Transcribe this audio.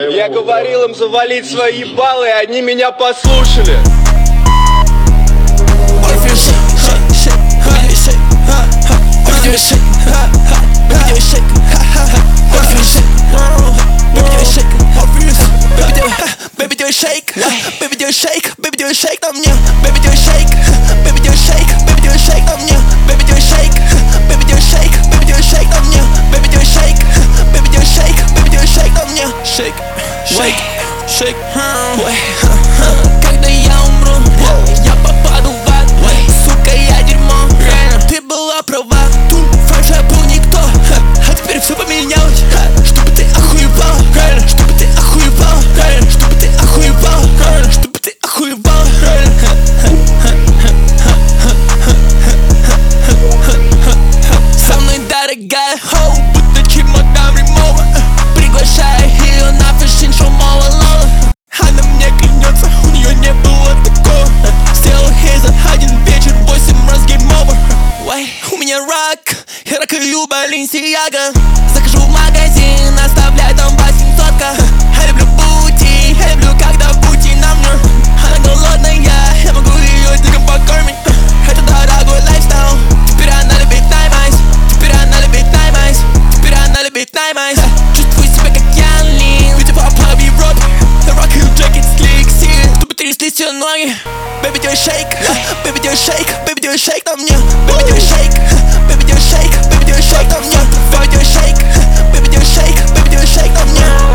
Я говорил им завалить свои ебалы, и они меня послушали. Baby, do a shake, baby, do a shake, baby, do a shake на мне. Baby, do a shake, baby, do a shake, baby, do a shake на мне. Baby, do a shake, baby, do a shake, baby, do a shake на мне. Baby, do a shake, baby, do a shake, baby, do a shake на мне. Shake, shake, shake, когда я умру, я попаду в ад. Сука, я дерьмо, ты была права. Раньше я был никто, а теперь все поменялось. Чтобы ты охуевал, чтобы ты охуевал, чтобы ты охуевал, чтобы ты охуевал. Со мной дорогая хоу, будто чемодан ремова. Приглашаю ее на фэшн-шоу Мола Лола. Она мне клянется, у нее не было такого. Сделал ей за один вечер 8 раз гейм овер. У меня рак, я ракаю Баленсиага. Захожу в магазин, оставляю там 800-ка. Я люблю бути, я люблю, когда бути на мне. Она голодная, я могу ее диком покормить. Это дорогой лайфстайл. Теперь она любит наймайс, теперь она любит наймайс, теперь она любит наймайс. Чувствую себя как Ян Ли, ведь по пабе в Европе. Rock you jacket, slick, see, чтобы тряслись все ноги. Baby, do a shake, baby, do a shake, baby, do a shake на мне. Baby, do a shake, baby, do a shake, baby, do a shake на мне. Baby, do a shake, baby, do a shake, baby, do a shake на мне.